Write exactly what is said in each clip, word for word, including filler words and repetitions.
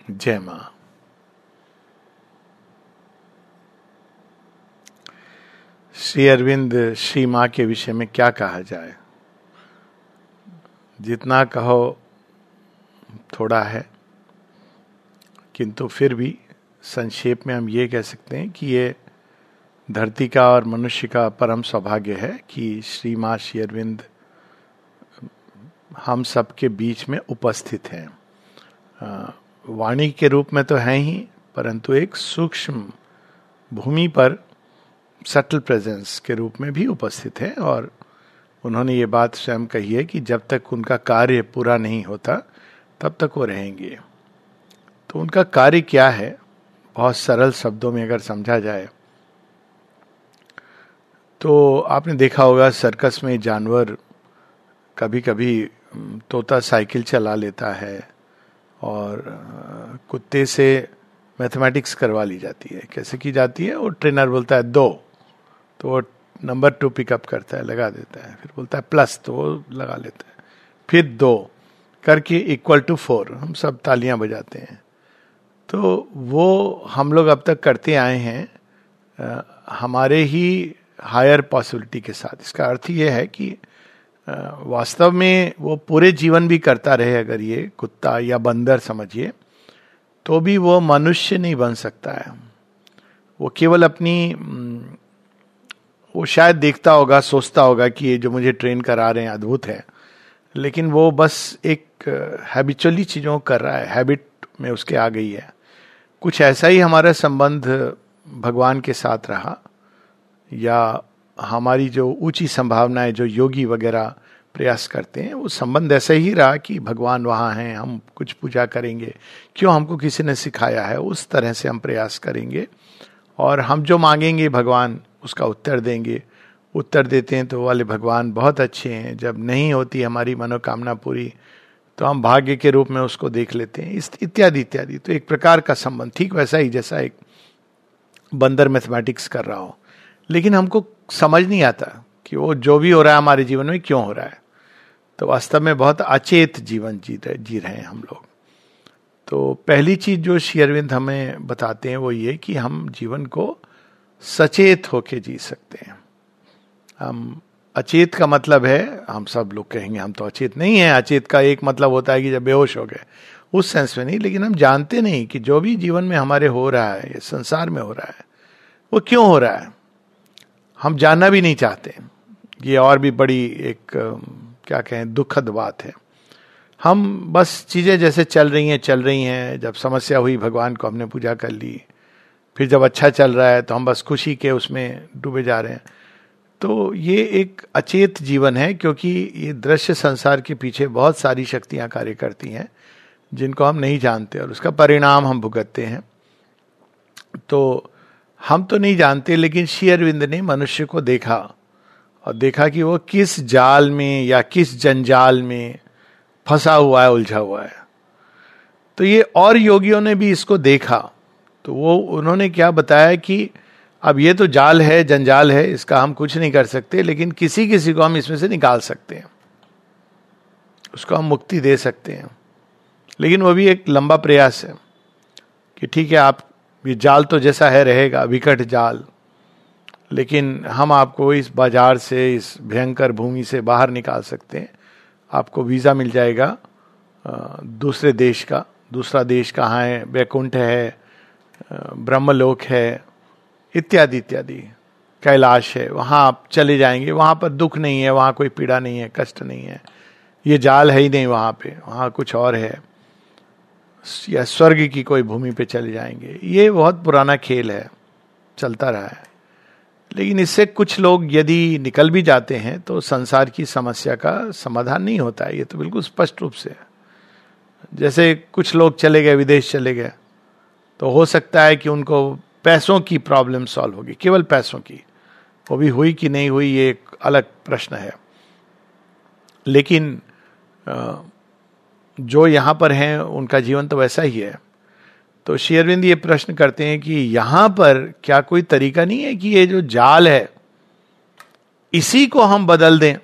जय मां। श्री अरविंद श्री मां के विषय में क्या कहा जाए, जितना कहो थोड़ा है, किंतु फिर भी संक्षेप में हम ये कह सकते हैं कि ये धरती का और मनुष्य का परम सौभाग्य है कि श्री मां श्री अरविंद हम सबके बीच में उपस्थित हैं। वाणी के रूप में तो हैं ही, परंतु एक सूक्ष्म भूमि पर सटल प्रेजेंस के रूप में भी उपस्थित है। और उन्होंने ये बात स्वयं कही है कि जब तक उनका कार्य पूरा नहीं होता तब तक वो रहेंगे। तो उनका कार्य क्या है, बहुत सरल शब्दों में अगर समझा जाए तो आपने देखा होगा सर्कस में जानवर, कभी कभी तोता साइकिल चला लेता है और कुत्ते से मैथमेटिक्स करवा ली जाती है। कैसे की जाती है, वो ट्रेनर बोलता है दो, तो वो नंबर टू पिकअप करता है, लगा देता है, फिर बोलता है प्लस, तो वो लगा लेता है, फिर दो करके इक्वल टू फोर, हम सब तालियां बजाते हैं। तो वो हम लोग अब तक करते आए हैं आ, हमारे ही हायर पॉसिबिलिटी के साथ। इसका अर्थ ये है कि आ, वास्तव में वो पूरे जीवन भी करता रहे, अगर ये कुत्ता या बंदर समझिए, तो भी वो मनुष्य नहीं बन सकता है। वो केवल अपनी, वो शायद देखता होगा, सोचता होगा कि ये जो मुझे ट्रेन करा रहे हैं अद्भुत है, लेकिन वो बस एक हैबिचुअली चीज़ों को कर रहा है, हैबिट में उसके आ गई है। कुछ ऐसा ही हमारा संबंध भगवान के साथ रहा, या हमारी जो ऊंची संभावनाएं जो योगी वगैरह प्रयास करते हैं, वो संबंध ऐसा ही रहा कि भगवान वहाँ हैं, हम कुछ पूजा करेंगे, क्यों हमको किसी ने सिखाया है, उस तरह से हम प्रयास करेंगे और हम जो मांगेंगे भगवान उसका उत्तर देंगे। उत्तर देते हैं तो वाले भगवान बहुत अच्छे हैं, जब नहीं होती हमारी मनोकामना पूरी तो हम भाग्य के रूप में उसको देख लेते हैं, इस इत्यादि इत्यादि। तो एक प्रकार का संबंध, ठीक वैसा ही जैसा एक बंदर मैथमेटिक्स कर रहा हो, लेकिन हमको समझ नहीं आता कि वो जो भी हो रहा है हमारे जीवन में क्यों हो रहा है। तो वास्तव में बहुत अचेत जीवन जी रहे जी रहे हैं हम लोग। तो पहली चीज जो श्री अरविंद हमें बताते हैं वो ये कि हम जीवन को सचेत होके जी सकते हैं। हम अचेत का मतलब है, हम सब लोग कहेंगे हम तो अचेत नहीं हैं। अचेत का एक मतलब होता है कि जब बेहोश हो गए, उस सेंस में नहीं, लेकिन हम जानते नहीं कि जो भी जीवन में हमारे हो रहा है, ये संसार में हो रहा है, वो क्यों हो रहा है। हम जानना भी नहीं चाहते। ये और भी बड़ी एक क्या कहें दुखद बात है। हम बस चीजें जैसे चल रही हैं चल रही हैं, जब समस्या हुई भगवान को हमने पूजा कर ली, फिर जब अच्छा चल रहा है तो हम बस खुशी के उसमें डूबे जा रहे हैं। तो ये एक अचेत जीवन है, क्योंकि ये दृश्य संसार के पीछे बहुत सारी शक्तियां कार्य करती हैं जिनको हम नहीं जानते, और उसका परिणाम हम भुगतते हैं। तो हम तो नहीं जानते, लेकिन श्री अरविंद ने मनुष्य को देखा और देखा कि वो किस जाल में या किस जंजाल में फंसा हुआ है, उलझा हुआ है। तो ये और योगियों ने भी इसको देखा, तो वो उन्होंने क्या बताया कि अब ये तो जाल है, जंजाल है, इसका हम कुछ नहीं कर सकते, लेकिन किसी किसी को हम इसमें से निकाल सकते हैं, उसको हम मुक्ति दे सकते हैं। लेकिन वो भी एक लंबा प्रयास है कि ठीक है, आप ये जाल तो जैसा है रहेगा, विकट जाल, लेकिन हम आपको इस बाजार से, इस भयंकर भूमि से बाहर निकाल सकते हैं। आपको वीज़ा मिल जाएगा दूसरे देश का। दूसरा देश कहाँ है? वैकुंठ है, ब्रह्मलोक है, इत्यादि इत्यादि, कैलाश है, वहाँ आप चले जाएंगे। वहाँ पर दुख नहीं है, वहाँ कोई पीड़ा नहीं है, कष्ट नहीं है, ये जाल है ही नहीं वहाँ पे, वहाँ कुछ और है, या स्वर्ग की कोई भूमि पे चले जाएंगे। ये बहुत पुराना खेल है, चलता रहा है। लेकिन इससे कुछ लोग यदि निकल भी जाते हैं तो संसार की समस्या का समाधान नहीं होता है, ये तो बिल्कुल स्पष्ट रूप से। जैसे कुछ लोग चले गए, विदेश चले गए, तो हो सकता है कि उनको पैसों की प्रॉब्लम सॉल्व होगी, केवल पैसों की। वो भी हुई कि नहीं हुई ये एक अलग प्रश्न है। लेकिन जो यहाँ पर हैं उनका जीवन तो वैसा ही है। तो श्री अरविंद ये प्रश्न करते हैं कि यहाँ पर क्या कोई तरीका नहीं है कि ये जो जाल है इसी को हम बदल दें।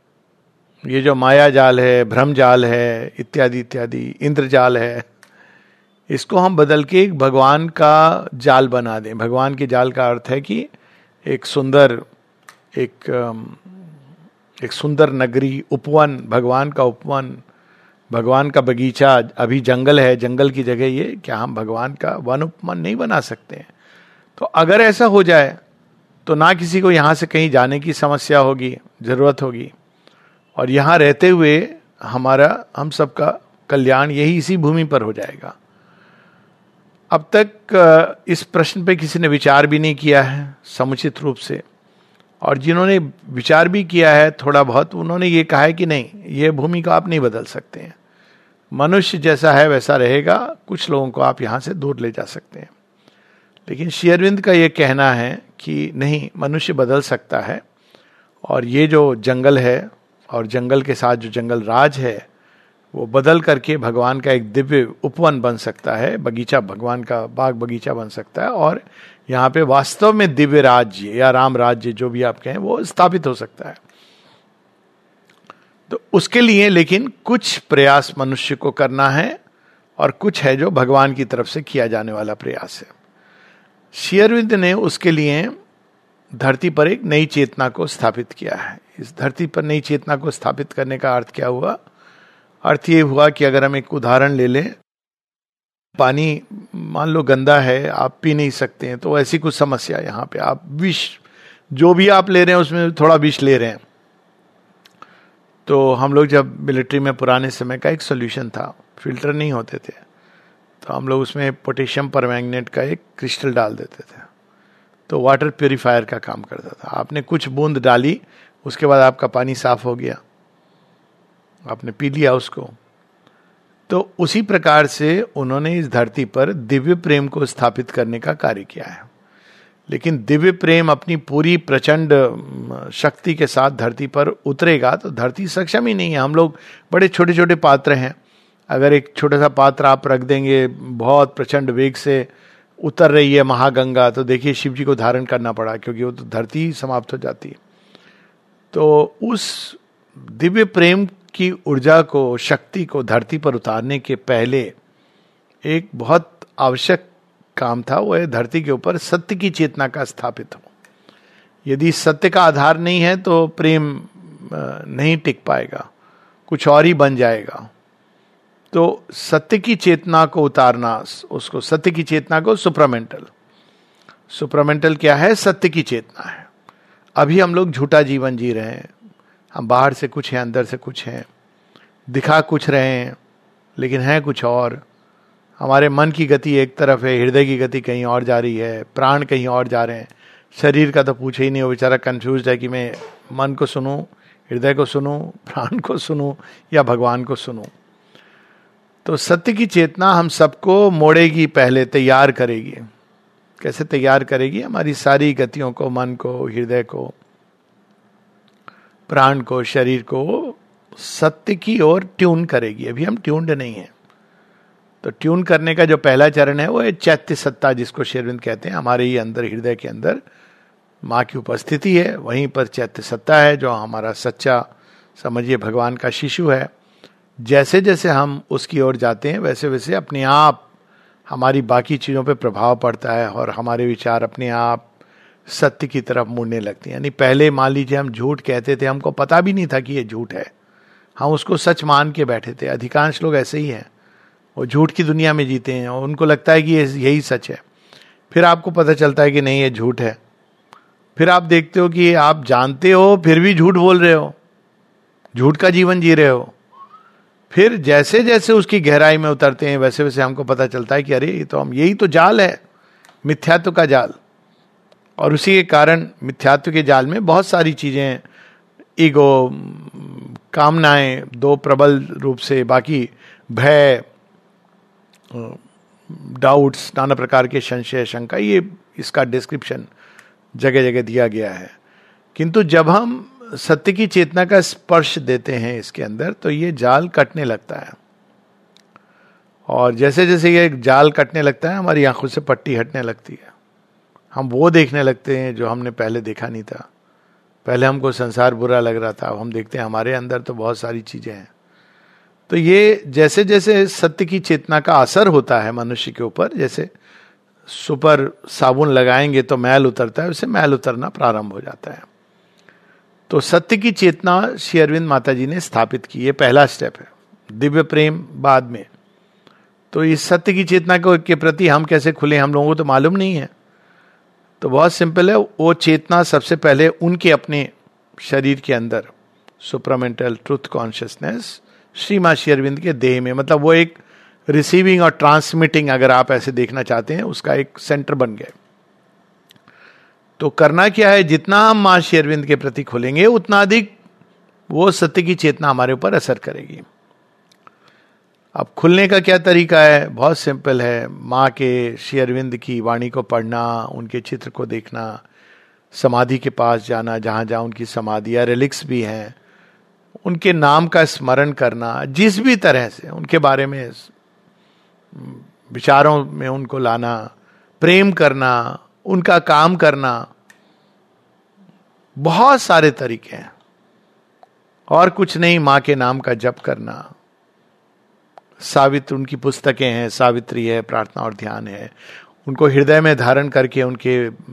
ये जो माया जाल है, भ्रम जाल है, इत्यादि इत्यादि, इंद्रजाल है, इसको हम बदल के एक भगवान का जाल बना दें। भगवान के जाल का अर्थ है कि एक सुंदर एक एक सुंदर नगरी, उपवन, भगवान का उपवन, भगवान का बगीचा। अभी जंगल है, जंगल की जगह ये, क्या हम भगवान का वन उपवन नहीं बना सकते हैं? तो अगर ऐसा हो जाए तो ना किसी को यहाँ से कहीं जाने की समस्या होगी, जरूरत होगी, और यहाँ रहते हुए हमारा, हम सबका कल्याण यही इसी भूमि पर हो जाएगा। अब तक इस प्रश्न पे किसी ने विचार भी नहीं किया है समुचित रूप से, और जिन्होंने विचार भी किया है थोड़ा बहुत, उन्होंने ये कहा है कि नहीं, ये भूमि को आप नहीं बदल सकते हैं, मनुष्य जैसा है वैसा रहेगा, कुछ लोगों को आप यहाँ से दूर ले जा सकते हैं। लेकिन श्री अरविंद का ये कहना है कि नहीं, मनुष्य बदल सकता है, और ये जो जंगल है और जंगल के साथ जो जंगल राज है वो बदल करके भगवान का एक दिव्य उपवन बन सकता है, बगीचा, भगवान का बाग बगीचा बन सकता है, और यहाँ पे वास्तव में दिव्य राज्य या राम राज्य जो भी आप कहें वो स्थापित हो सकता है। तो उसके लिए लेकिन कुछ प्रयास मनुष्य को करना है, और कुछ है जो भगवान की तरफ से किया जाने वाला प्रयास है। श्री अरविंद ने उसके लिए धरती पर एक नई चेतना को स्थापित किया है। इस धरती पर नई चेतना को स्थापित करने का अर्थ क्या हुआ? अर्थ ये हुआ कि अगर हम एक उदाहरण ले लें, पानी मान लो गंदा है, आप पी नहीं सकते हैं, तो ऐसी कुछ समस्या यहाँ पे, आप विष जो भी आप ले रहे हैं उसमें थोड़ा विष ले रहे हैं। तो हम लोग जब मिलिट्री में, पुराने समय का एक सोल्यूशन था, फिल्टर नहीं होते थे, तो हम लोग उसमें पोटेशियम परमैंगनेट का एक क्रिस्टल डाल देते थे, तो वाटर प्यूरिफायर का काम करता था। आपने कुछ बूंद डाली, उसके बाद आपका पानी साफ हो गया, आपने पी लिया उसको। तो उसी प्रकार से उन्होंने इस धरती पर दिव्य प्रेम को स्थापित करने का कार्य किया है। लेकिन दिव्य प्रेम अपनी पूरी प्रचंड शक्ति के साथ धरती पर उतरेगा तो धरती सक्षम ही नहीं है। हम लोग बड़े छोटे छोटे पात्र हैं, अगर एक छोटा सा पात्र आप रख देंगे, बहुत प्रचंड वेग से उतर रही है महागंगा, तो देखिए शिव जी को धारण करना पड़ा, क्योंकि वो तो धरती ही समाप्त हो जाती है। तो उस दिव्य प्रेम की ऊर्जा को, शक्ति को धरती पर उतारने के पहले एक बहुत आवश्यक काम था, वो है धरती के ऊपर सत्य की चेतना का स्थापित हो। यदि सत्य का आधार नहीं है तो प्रेम नहीं टिक पाएगा, कुछ और ही बन जाएगा। तो सत्य की चेतना को उतारना, उसको सत्य की चेतना को सुप्रामेंटल, सुप्रामेंटल क्या है? सत्य की चेतना है। अभी हम लोग झूठा जीवन जी रहे हैं, हम बाहर से कुछ हैं, अंदर से कुछ हैं, दिखा कुछ रहे हैं लेकिन है कुछ और। हमारे मन की गति एक तरफ है, हृदय की गति कहीं और जा रही है, प्राण कहीं और जा रहे हैं। शरीर का तो पूछे ही नहीं, वो बेचारा कंफ्यूज है कि मैं मन को सुनूं, हृदय को सुनूं, प्राण को सुनूं या भगवान को सुनूं। तो सत्य की चेतना हम सबको मोड़ेगी, पहले तैयार करेगी। कैसे तैयार करेगी? हमारी सारी गतियों को, मन को, हृदय को, प्राण को, शरीर को सत्य की ओर ट्यून करेगी। अभी हम ट्यून्ड नहीं है। तो ट्यून करने का जो पहला चरण है वो है चैत्य सत्ता, जिसको श्री अरविंद कहते हैं। हमारे ही अंदर, हृदय के अंदर माँ की उपस्थिति है, वहीं पर चैत्य सत्ता है जो हमारा सच्चा, समझिए भगवान का शिशु है। जैसे जैसे हम उसकी ओर जाते हैं वैसे वैसे अपने आप हमारी बाकी चीज़ों पे प्रभाव पड़ता है और हमारे विचार अपने आप सत्य की तरफ मुड़ने लगते हैं। यानी पहले मान लीजिए हम झूठ कहते थे, हमको पता भी नहीं था कि ये झूठ है, हम उसको सच मान के बैठे थे। अधिकांश लोग ऐसे ही हैं, वो झूठ की दुनिया में जीते हैं और उनको लगता है कि ये यही सच है। फिर आपको पता चलता है कि नहीं, ये झूठ है। फिर आप देखते हो कि आप जानते हो फिर भी झूठ बोल रहे हो, झूठ का जीवन जी रहे हो। फिर जैसे जैसे उसकी गहराई में उतरते हैं वैसे वैसे हमको पता चलता है कि अरे ये तो हम, यही तो जाल है, मिथ्यात्व का जाल। और उसी के कारण मिथ्यात्व के जाल में बहुत सारी चीजें, ईगो, कामनाएं दो प्रबल रूप से, बाकी भय, डाउट्स, नाना प्रकार के संशय, शंका, ये इसका डिस्क्रिप्शन जगह जगह दिया गया है। किंतु जब हम सत्य की चेतना का स्पर्श देते हैं इसके अंदर तो ये जाल कटने लगता है। और जैसे जैसे ये जाल कटने लगता है हमारी आंखों से पट्टी हटने लगती है। हम वो देखने लगते हैं जो हमने पहले देखा नहीं था। पहले हमको संसार बुरा लग रहा था, अब हम देखते हैं हमारे अंदर तो बहुत सारी चीजें हैं। तो ये जैसे जैसे सत्य की चेतना का असर होता है मनुष्य के ऊपर, जैसे सुपर साबुन लगाएंगे तो मैल उतरता है, वैसे मैल उतरना प्रारंभ हो जाता है। तो सत्य की चेतना श्री अरविंद माता जी ने स्थापित की, ये पहला स्टेप है। दिव्य प्रेम बाद में। तो इस सत्य की चेतना को के प्रति हम कैसे खुले, हम लोगों को तो मालूम नहीं है। तो बहुत सिंपल है, वो चेतना सबसे पहले उनके अपने शरीर के अंदर सुप्रामेंटल ट्रुथ कॉन्शियसनेस श्री मां श्री अरविंद के देह में, मतलब वो एक रिसीविंग और ट्रांसमिटिंग, अगर आप ऐसे देखना चाहते हैं, उसका एक सेंटर बन गया। तो करना क्या है, जितना हम मां श्री अरविंद के प्रति खुलेंगे उतना अधिक वो सत्य की चेतना हमारे ऊपर असर करेगी। अब खुलने का क्या तरीका है, बहुत सिंपल है। माँ के श्री अरविंद की वाणी को पढ़ना, उनके चित्र को देखना, समाधि के पास जाना, जहाँ जहाँ उनकी समाधि या रिलिक्स भी हैं, उनके नाम का स्मरण करना, जिस भी तरह से उनके बारे में विचारों में उनको लाना, प्रेम करना, उनका काम करना, बहुत सारे तरीके हैं। और कुछ नहीं, माँ के नाम का जप करना। सावित्र, उनकी पुस्तकें हैं, सावित्री है, प्रार्थना और ध्यान है, उनको हृदय में धारण करके उनके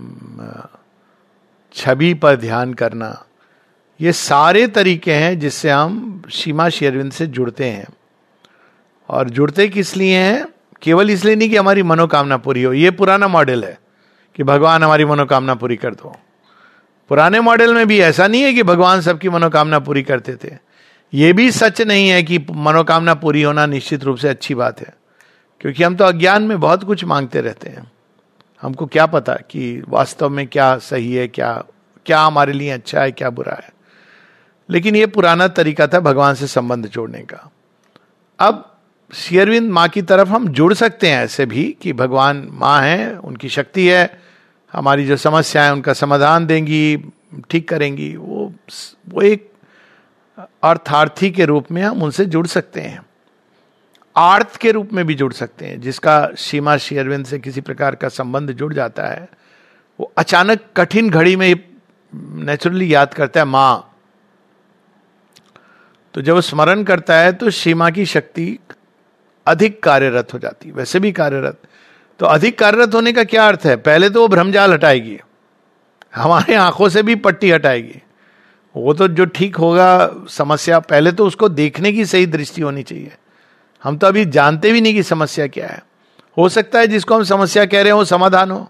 छवि पर ध्यान करना। ये सारे तरीके हैं जिससे हम श्री मां श्री अरविंद से जुड़ते हैं। और जुड़ते किस लिए हैं, केवल इसलिए नहीं कि हमारी मनोकामना पूरी हो। ये पुराना मॉडल है कि भगवान हमारी मनोकामना पूरी कर दो। पुराने मॉडल में भी ऐसा नहीं है कि भगवान सबकी मनोकामना पूरी करते थे। ये भी सच नहीं है कि मनोकामना पूरी होना निश्चित रूप से अच्छी बात है, क्योंकि हम तो अज्ञान में बहुत कुछ मांगते रहते हैं। हमको क्या पता कि वास्तव में क्या सही है, क्या क्या हमारे लिए अच्छा है, क्या बुरा है। लेकिन ये पुराना तरीका था भगवान से संबंध जोड़ने का। अब श्री अरविंद माँ की तरफ हम जुड़ सकते हैं ऐसे भी कि भगवान माँ है, उनकी शक्ति है, हमारी जो समस्या है उनका समाधान देंगी, ठीक करेंगी। वो वो एक अर्थार्थी के रूप में हम उनसे जुड़ सकते हैं, आर्थ के रूप में भी जुड़ सकते हैं। जिसका श्री मां श्री अरविंद से किसी प्रकार का संबंध जुड़ जाता है, वो अचानक कठिन घड़ी में नेचुरली याद करता है मां। तो जब वो स्मरण करता है तो श्री मां की शक्ति अधिक कार्यरत हो जाती है। वैसे भी कार्यरत, तो अधिक कार्यरत होने का क्या अर्थ है, पहले तो वो भ्रमजाल हटाएगी, हमारे आंखों से भी पट्टी हटाएगी। वो तो जो ठीक होगा समस्या, पहले तो उसको देखने की सही दृष्टि होनी चाहिए। हम तो अभी जानते भी नहीं कि समस्या क्या है। हो सकता है जिसको हम समस्या कह रहे हो वो समाधान हो।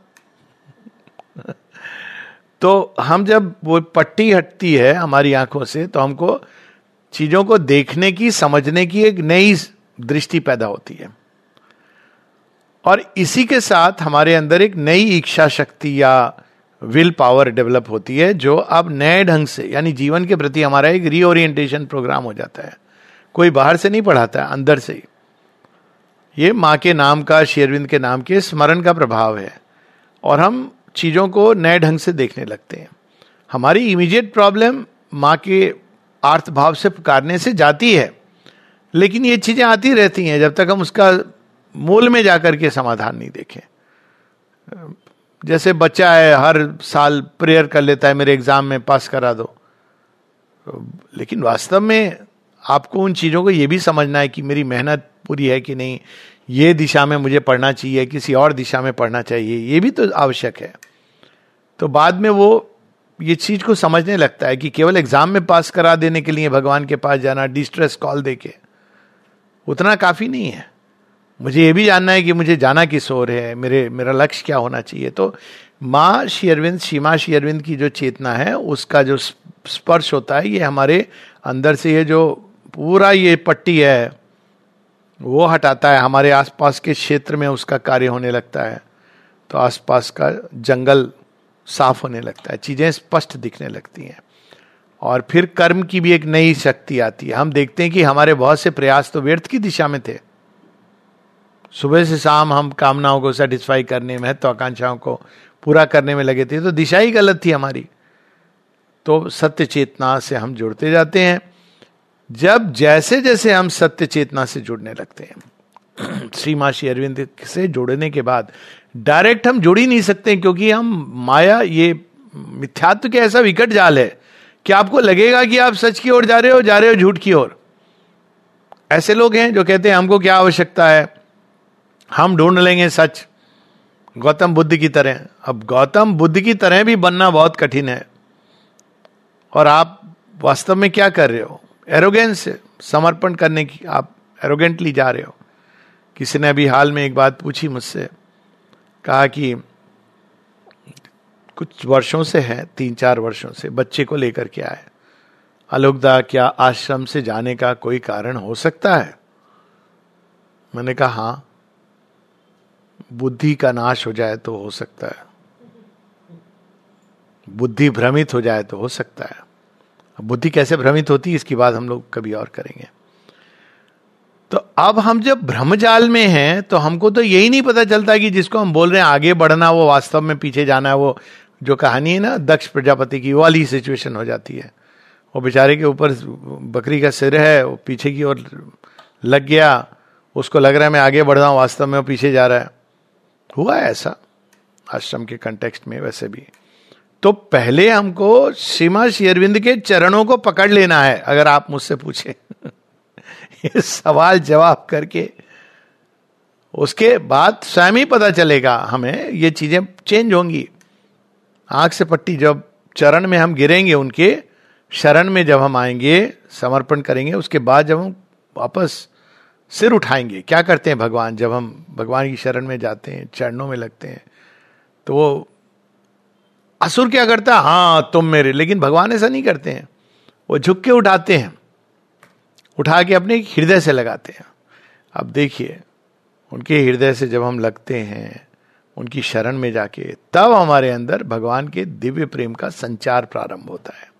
तो हम जब वो पट्टी हटती है हमारी आंखों से, तो हमको चीजों को देखने की, समझने की एक नई दृष्टि पैदा होती है। और इसी के साथ हमारे अंदर एक नई इच्छा शक्ति या विल पावर डेवलप होती है, जो अब नए ढंग से, यानी जीवन के प्रति हमारा एक रीओरिएंटेशन प्रोग्राम हो जाता है। कोई बाहर से नहीं पढ़ाता है, अंदर से ही। ये माँ के नाम का, श्री अरविंद के नाम के स्मरण का प्रभाव है, और हम चीजों को नए ढंग से देखने लगते हैं। हमारी इमीडिएट प्रॉब्लम माँ के अर्थ भाव से पुकारने से जाती है, लेकिन ये चीजें आती रहती हैं जब तक हम उसका मूल में जाकर के समाधान नहीं देखें। जैसे बच्चा है, हर साल प्रेयर कर लेता है मेरे एग्जाम में पास करा दो, लेकिन वास्तव में आपको उन चीजों को यह भी समझना है कि मेरी मेहनत पूरी है कि नहीं, ये दिशा में मुझे पढ़ना चाहिए, किसी और दिशा में पढ़ना चाहिए, ये भी तो आवश्यक है। तो बाद में वो ये चीज को समझने लगता है कि केवल एग्जाम में पास करा देने के लिए भगवान के पास जाना, डिस्ट्रेस कॉल देके, उतना काफी नहीं है। मुझे ये भी जानना है कि मुझे जाना किस ओर है, मेरे मेरा लक्ष्य क्या होना चाहिए। तो माँ श्री अरविंद, श्री माँ श्री अरविंद की जो चेतना है, उसका जो स्पर्श होता है, ये हमारे अंदर से ये जो पूरा ये पट्टी है वो हटाता है। हमारे आसपास के क्षेत्र में उसका कार्य होने लगता है, तो आसपास का जंगल साफ होने लगता है, चीजें स्पष्ट दिखने लगती हैं। और फिर कर्म की भी एक नई शक्ति आती है। हम देखते हैं कि हमारे बहुत से प्रयास तो व्यर्थ की दिशा में थे। सुबह से शाम हम कामनाओं को सेटिस्फाई करने, महत्वाकांक्षाओं को पूरा करने में लगे थे, तो दिशा ही गलत थी हमारी। तो सत्य चेतना से हम जुड़ते जाते हैं। जब जैसे जैसे हम सत्य चेतना से जुड़ने लगते हैं, श्री मां श्री अरविंद से जुड़ने के बाद डायरेक्ट हम जुड़ ही नहीं सकते, क्योंकि हम माया, ये मिथ्यात्व के ऐसा विकट जाल है कि आपको लगेगा कि आप सच की ओर जा रहे हो, जा रहे हो झूठ की ओर। ऐसे लोग हैं जो कहते हैं हमको क्या आवश्यकता है, हम ढूंढ लेंगे सच, गौतम बुद्ध की तरह। अब गौतम बुद्ध की तरह भी बनना बहुत कठिन है, और आप वास्तव में क्या कर रहे हो, एरोगेंस, समर्पण करने की, आप एरोगेंटली जा रहे हो। किसी ने अभी हाल में एक बात पूछी मुझसे, कहा कि कुछ वर्षों से है, तीन चार वर्षों से बच्चे को लेकर के आए, आलोकदा क्या आश्रम से जाने का कोई कारण हो सकता है? मैंने कहा हाँ, बुद्धि का नाश हो जाए तो हो सकता है, बुद्धि भ्रमित हो जाए तो हो सकता है। अब बुद्धि कैसे भ्रमित होती है इसकी बात हम लोग कभी और करेंगे। तो अब हम जब भ्रमजाल में हैं तो हमको तो यही नहीं पता चलता कि जिसको हम बोल रहे हैं आगे बढ़ना, वो वास्तव में पीछे जाना है। वो जो कहानी है ना दक्ष प्रजापति की, वो वाली सिचुएशन हो जाती है। वो बेचारे के ऊपर बकरी का सिर है, वो पीछे की ओर लग गया, उसको लग रहा है मैं आगे बढ़ रहा हूं, वास्तव में वो पीछे जा रहा है। हुआ है ऐसा आश्रम के कंटेक्स्ट में वैसे भी। तो पहले हमको श्रीमान श्री अरविंद के चरणों को पकड़ लेना है, अगर आप मुझसे पूछे ये सवाल जवाब करके उसके बाद स्वयं ही पता चलेगा हमें, ये चीजें चेंज होंगी। आंख से पट्टी, जब चरण में हम गिरेंगे, उनके शरण में जब हम आएंगे, समर्पण करेंगे, उसके बाद जब हम वापस सिर उठाएंगे, क्या करते हैं भगवान, जब हम भगवान की शरण में जाते हैं, चरणों में लगते हैं, तो वो असुर क्या करता है, हाँ तुम मेरे, लेकिन भगवान ऐसा नहीं करते हैं। वो झुक के उठाते हैं, उठा के अपने हृदय से लगाते हैं। अब देखिए, उनके हृदय से जब हम लगते हैं, उनकी शरण में जाके, तब हमारे अंदर भगवान के दिव्य प्रेम का संचार प्रारंभ होता है।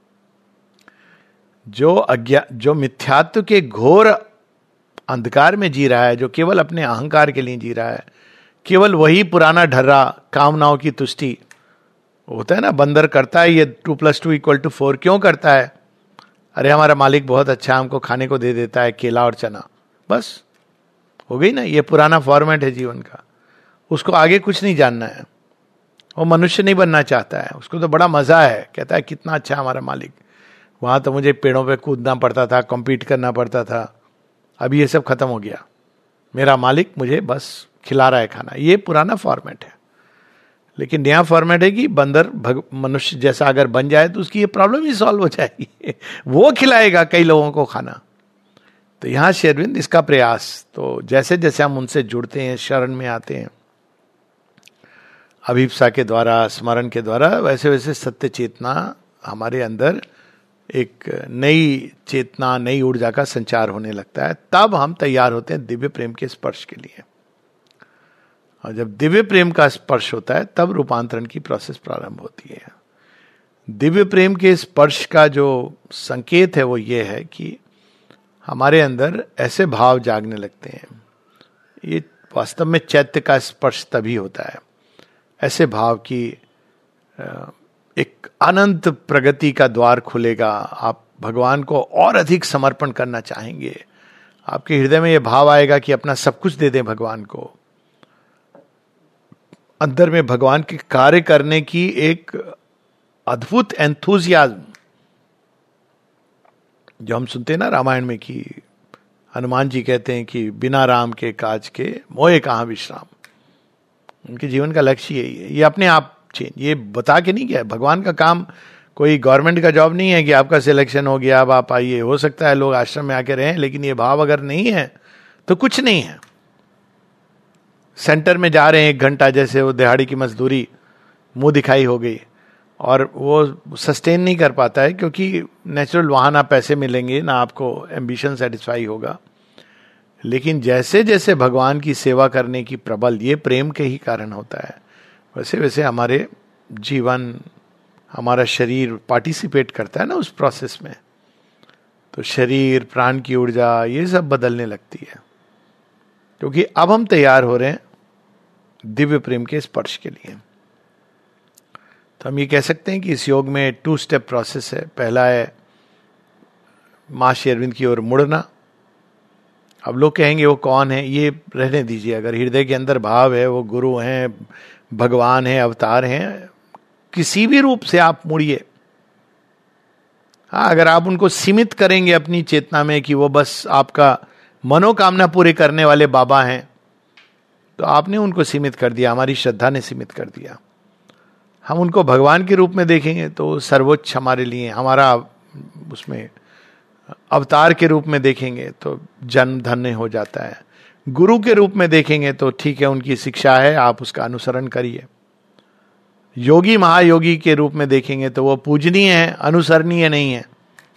जो अज्ञा जो मिथ्यात्व के घोर अंधकार में जी रहा है, जो केवल अपने अहंकार के लिए जी रहा है, केवल वही पुराना ढर्रा कामनाओं की तुष्टि होता है ना, बंदर करता है ये two plus two equal to four, क्यों करता है? अरे हमारा मालिक बहुत अच्छा हमको खाने को दे देता है, केला और चना, बस हो गई ना। ये पुराना फॉर्मेट है जीवन का, उसको आगे कुछ नहीं जानना है। वो मनुष्य नहीं बनना चाहता है, उसको तो बड़ा मजा है, कहता है कितना अच्छा हमारा मालिक, वहां तो मुझे पेड़ों पे कूदना पड़ता था, कॉम्पीट करना पड़ता था, अभी ये सब खत्म हो गया, मेरा मालिक मुझे बस खिला रहा है खाना। ये पुराना फॉर्मेट है। लेकिन नया फॉर्मेट है कि बंदर मनुष्य जैसा अगर बन जाए तो उसकी ये प्रॉब्लम ही सॉल्व हो जाएगी वो खिलाएगा कई लोगों को खाना। तो यहां श्री अरविंद इसका प्रयास, तो जैसे जैसे हम उनसे जुड़ते हैं, शरण में आते हैं, अभिप्सा के द्वारा, स्मरण के द्वारा, वैसे वैसे सत्य चेतना हमारे अंदर एक नई चेतना, नई ऊर्जा का संचार होने लगता है। तब हम तैयार होते हैं दिव्य प्रेम के स्पर्श के लिए। और जब दिव्य प्रेम का स्पर्श होता है, तब रूपांतरण की प्रोसेस प्रारंभ होती है। दिव्य प्रेम के स्पर्श का जो संकेत है वो ये है कि हमारे अंदर ऐसे भाव जागने लगते हैं। ये वास्तव में चैत्य का स्पर्श तभी होता है, ऐसे भाव की एक अनंत प्रगति का द्वार खुलेगा। आप भगवान को और अधिक समर्पण करना चाहेंगे, आपके हृदय में यह भाव आएगा कि अपना सब कुछ दे दें भगवान को। अंदर में भगवान के कार्य करने की एक अद्भुत एंथुजियाज्म, जो हम सुनते हैं ना रामायण में कि हनुमान जी कहते हैं कि बिना राम के काज के मोहे कहां विश्राम। उनके जीवन का लक्ष्य यही है। ये अपने आप चेंज, ये बता के नहीं गया। भगवान का काम कोई गवर्नमेंट का जॉब नहीं है कि आपका सिलेक्शन हो गया अब आप आइए। हो सकता है लोग आश्रम में आके रहें, लेकिन ये भाव अगर नहीं है तो कुछ नहीं है। सेंटर में जा रहे हैं एक घंटा, जैसे वो दिहाड़ी की मजदूरी मुंह दिखाई हो गई, और वो सस्टेन नहीं कर पाता है, क्योंकि नेचुरल वहां ना पैसे मिलेंगे ना आपको एम्बिशन सेटिस्फाई होगा। लेकिन जैसे जैसे भगवान की सेवा करने की प्रबल, ये प्रेम के ही कारण होता है, वैसे वैसे हमारे जीवन, हमारा शरीर पार्टिसिपेट करता है ना उस प्रोसेस में। तो शरीर, प्राण की ऊर्जा, ये सब बदलने लगती है, क्योंकि अब हम तैयार हो रहे हैं दिव्य प्रेम के स्पर्श के लिए। तो हम ये कह सकते हैं कि इस योग में टू स्टेप प्रोसेस है। पहला है मां श्री अरविंद की ओर मुड़ना। अब लोग कहेंगे वो कौन है, ये रहने दीजिए। अगर हृदय के अंदर भाव है, वो गुरु हैं, भगवान है, अवतार हैं, किसी भी रूप से आप मुड़िए। हाँ, अगर आप उनको सीमित करेंगे अपनी चेतना में कि वो बस आपका मनोकामना पूरे करने वाले बाबा हैं, तो आपने उनको सीमित कर दिया, हमारी श्रद्धा ने सीमित कर दिया। हम उनको भगवान के रूप में देखेंगे तो सर्वोच्च हमारे लिए, हमारा उसमें अवतार के रूप में देखेंगे तो जन्म धन्य हो जाता है। गुरु के रूप में देखेंगे तो ठीक है, उनकी शिक्षा है, आप उसका अनुसरण करिए। योगी महायोगी के रूप में देखेंगे तो वो पूजनीय है, अनुसरणीय नहीं है।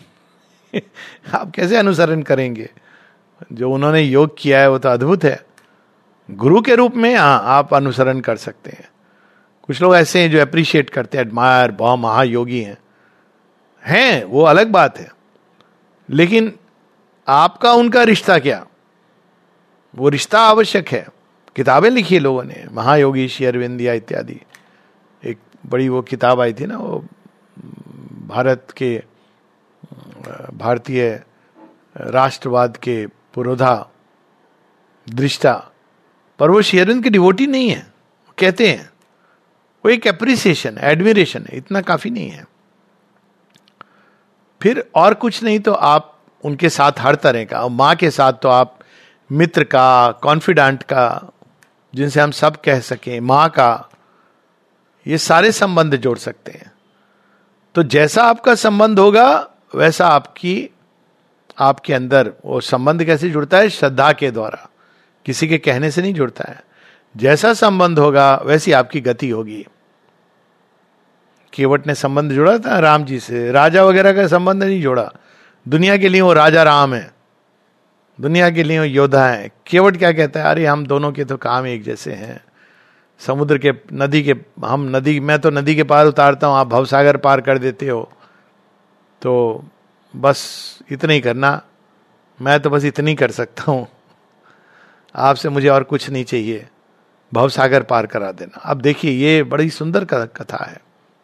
आप कैसे अनुसरण करेंगे? जो उन्होंने योग किया है वो तो अद्भुत है। गुरु के रूप में हाँ आप अनुसरण कर सकते हैं। कुछ लोग ऐसे हैं जो अप्रिशिएट करते हैं, एडमायर, बहुत महायोगी हैं हैं वो अलग बात है, लेकिन आपका उनका रिश्ता क्या? वो रिश्ता आवश्यक है। किताबें लिखी है लोगों ने, महायोगी श्री अरविंदिया इत्यादि। एक बड़ी वो किताब आई थी ना, वो भारत के भारतीय राष्ट्रवाद के पुरोधा दृष्टा, पर वो श्री अरविंद के डिवोटी नहीं है, कहते हैं वो एक एप्रिसिएशन, एडमिरेशन है, इतना काफी नहीं है। फिर और कुछ नहीं तो आप उनके साथ हर तरह का, और माँ के साथ तो आप मित्र का, कॉन्फिडेंट का, जिनसे हम सब कह सकें, माँ का, ये सारे संबंध जोड़ सकते हैं। तो जैसा आपका संबंध होगा वैसा आपकी आपके अंदर वो संबंध कैसे जुड़ता है? श्रद्धा के द्वारा, किसी के कहने से नहीं जुड़ता है। जैसा संबंध होगा वैसी आपकी गति होगी। केवट ने संबंध जोड़ा था राम जी से, राजा वगैरह का संबंध नहीं जोड़ा। दुनिया के लिए वो राजा राम है, दुनिया के लिए वो योद्धा है। केवट क्या कहता है? अरे हम दोनों के तो काम एक जैसे हैं। समुद्र के, नदी के, हम नदी, मैं तो नदी के पार उतारता हूं, आप भवसागर पार कर देते हो, तो बस इतना ही करना, मैं तो बस इतनी कर सकता हूं, आपसे मुझे और कुछ नहीं चाहिए, भवसागर पार करा देना। अब देखिए ये बड़ी सुंदर कथा है।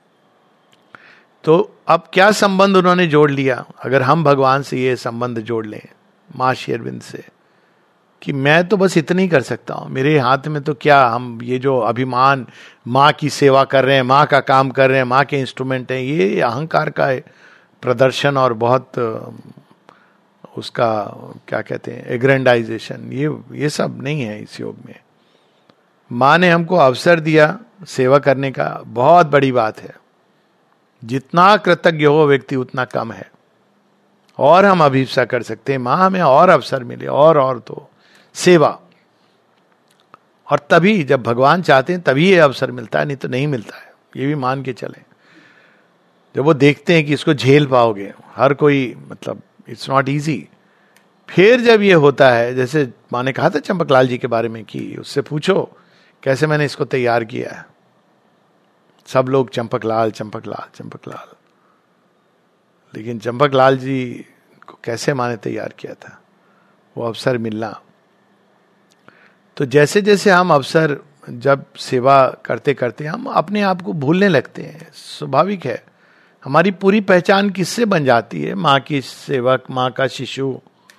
तो अब क्या संबंध उन्होंने जोड़ लिया? अगर हम भगवान से ये संबंध जोड़ लें, माँ श्री अरविंद से, कि मैं तो बस इतना ही कर सकता हूँ, मेरे हाथ में तो क्या, हम ये जो अभिमान, माँ की सेवा कर रहे हैं, माँ का काम कर रहे हैं, माँ के इंस्ट्रूमेंट हैं, ये अहंकार का प्रदर्शन और बहुत उसका क्या कहते हैं, एग्रेंडाइजेशन, ये ये सब नहीं है इस योग में। माँ ने हमको अवसर दिया सेवा करने का, बहुत बड़ी बात है। जितना कृतज्ञ हो व्यक्ति उतना कम है, और हम अभिप्सा कर सकते हैं माँ हमें और अवसर मिले, और और तो सेवा। और तभी जब भगवान चाहते हैं तभी ये अवसर मिलता है, नहीं तो नहीं मिलता है, ये भी मान के चले। जब वो देखते हैं कि इसको झेल पाओगे, हर कोई, मतलब इट्स नॉट इजी। फिर जब ये होता है, जैसे माँ ने कहा था चंपकलाल जी के बारे में कि उससे पूछो कैसे मैंने इसको तैयार किया है, सब लोग चंपकलाल चंपकलाल चंपकलाल, लेकिन चंपकलाल जी को कैसे माँ ने तैयार किया था, वो अवसर मिलना। तो जैसे जैसे हम अवसर, जब सेवा करते करते हम अपने आप को भूलने लगते हैं, स्वाभाविक है। हमारी पूरी पहचान किससे बन जाती है? माँ की सेवक, माँ का शिशु।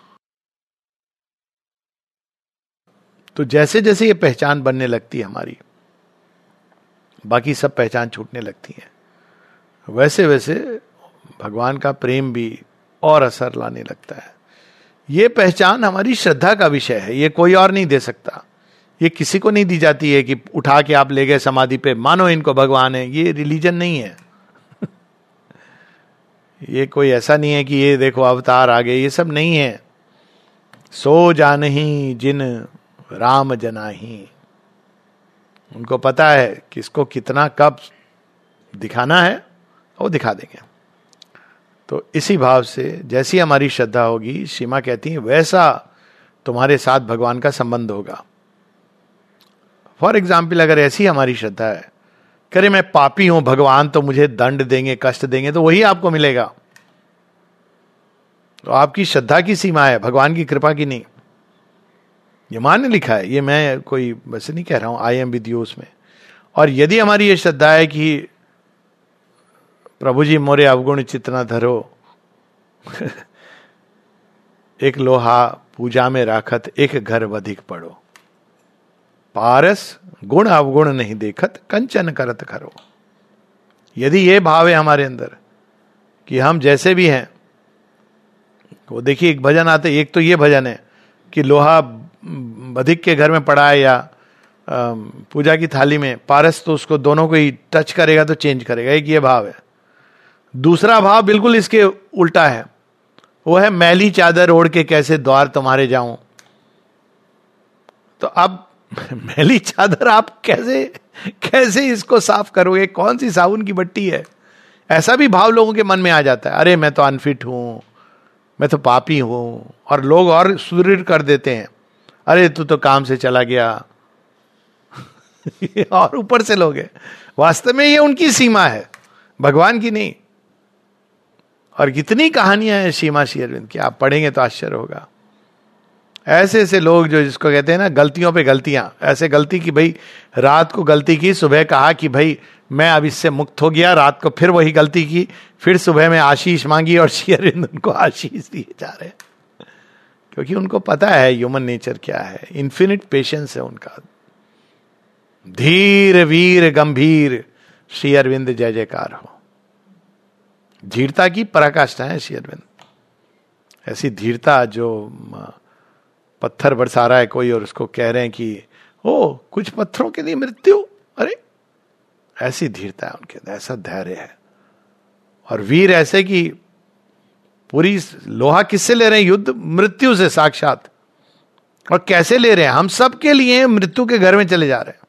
तो जैसे जैसे ये पहचान बनने लगती है हमारी, बाकी सब पहचान छूटने लगती है, वैसे वैसे भगवान का प्रेम भी और असर लाने लगता है। ये पहचान हमारी श्रद्धा का विषय है, ये कोई और नहीं दे सकता। ये किसी को नहीं दी जाती है कि उठा के आप ले गए समाधि पे, मानो इनको भगवान है। ये रिलीजन नहीं है। ये कोई ऐसा नहीं है कि ये देखो अवतार आ गए, ये सब नहीं है। सो जानही जिन राम जनाही, उनको पता है कि इसको कितना कब दिखाना है, वो दिखा देंगे। तो इसी भाव से जैसी हमारी श्रद्धा होगी, सीमा कहती है, वैसा तुम्हारे साथ भगवान का संबंध होगा। फॉर एग्जाम्पल, अगर ऐसी हमारी श्रद्धा है, करे मैं पापी हूं, भगवान तो मुझे दंड देंगे, कष्ट देंगे, तो वही आपको मिलेगा। तो आपकी श्रद्धा की सीमा है, भगवान की कृपा की नहीं। ये मान ने लिखा है, ये मैं कोई वैसे नहीं कह रहा हूं, आई एम विद यू उसमें। और यदि हमारी ये श्रद्धा है कि प्रभु जी मोरे अवगुण चितना धरो, एक लोहा पूजा में राखत, एक घर वधिक पड़ो, पारस गुण अवगुण नहीं देखत, कंचन करत करो। यदि ये भाव है हमारे अंदर कि हम जैसे भी हैं, वो देखिए एक भजन आते, एक तो ये भजन है कि लोहा बधिक के घर में पड़ा है या पूजा की थाली में, पारस तो उसको दोनों को ही टच करेगा तो चेंज करेगा। एक ये भाव है। दूसरा भाव बिल्कुल इसके उल्टा है, वो है मैली चादर ओढ़ के कैसे द्वार तुम्हारे जाऊं। तो अब मैली चादर आप कैसे कैसे इसको साफ करोगे, कौन सी साबुन की बट्टी है? ऐसा भी भाव लोगों के मन में आ जाता है, अरे मैं तो अनफिट हूं, मैं तो पापी हूं। और लोग और सुदृढ़ कर देते हैं, अरे तू तो काम से चला गया। और ऊपर से लोग हैं, वास्तव में ये उनकी सीमा है, भगवान की नहीं। और कितनी कहानियां हैं सीमा श्री अरविंद की, आप पढ़ेंगे तो आश्चर्य होगा। ऐसे ऐसे लोग जो जिसको कहते हैं ना गलतियों पे गलतियां, ऐसे गलती की भाई रात को गलती की, सुबह कहा कि भाई मैं अब इससे मुक्त हो गया, रात को फिर वही गलती की, फिर सुबह में आशीष मांगी और श्री अरविंद उनको आशीष दिए जा रहे हैं। क्योंकि उनको पता है ह्यूमन नेचर क्या है, इन्फिनिट पेशेंस है उनका। धीर वीर गंभीर श्री अरविंद जय जयकार हो। धीरता की पराकाष्ठा है श्री अरविंद। ऐसी धीरता जो पत्थर बरसा रहा है कोई और उसको कह रहे हैं कि ओ कुछ पत्थरों के लिए मृत्यु, अरे ऐसी धीरता है उनके अंदर, ऐसा धैर्य है। और वीर ऐसे कि पूरी लोहा किससे ले रहे हैं? युद्ध मृत्यु से साक्षात। और कैसे ले रहे हैं? हम सब के लिए मृत्यु के घर में चले जा रहे हैं।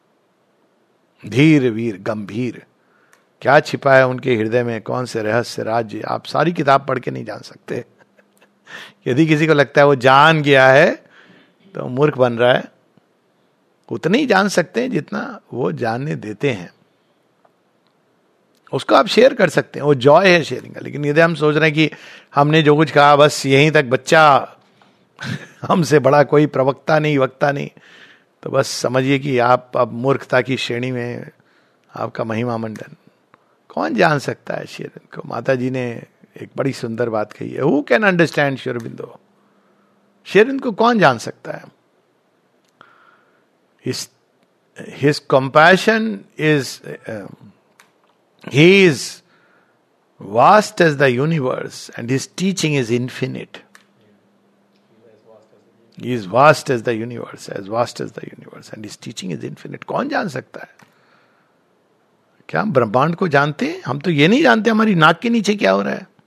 धीर वीर गंभीर, क्या छिपा है उनके हृदय में, कौन से रहस्य राज्य, आप सारी किताब पढ़ के नहीं जान सकते। यदि किसी को लगता है वो जान गया है तो मूर्ख बन रहा है। उतना ही जान सकते हैं जितना वो जानने देते हैं, उसको आप शेयर कर सकते हैं, वो जॉय है शेयरिंग का। लेकिन यदि हम सोच रहे हैं कि हमने जो कुछ कहा बस यहीं तक, बच्चा हमसे बड़ा कोई प्रवक्ता नहीं वक्ता नहीं, तो बस समझिए कि आप अब मूर्खता की श्रेणी में आपका महिमा मंडन। कौन जान सकता है श्री अरविंद को? माता जी ने एक बड़ी सुंदर बात कही है, who can understand Shri Aurobindo. Shri Arvind को कौन जान सकता है? His his compassion is, he is vast as the universe and his teaching is infinite. He is vast as the universe, as vast as the universe and his teaching is infinite. कौन जान सकता है? क्या हम ब्रह्मांड को जानते हैं? हम तो ये नहीं जानते हमारी नाक के नीचे क्या हो रहा है।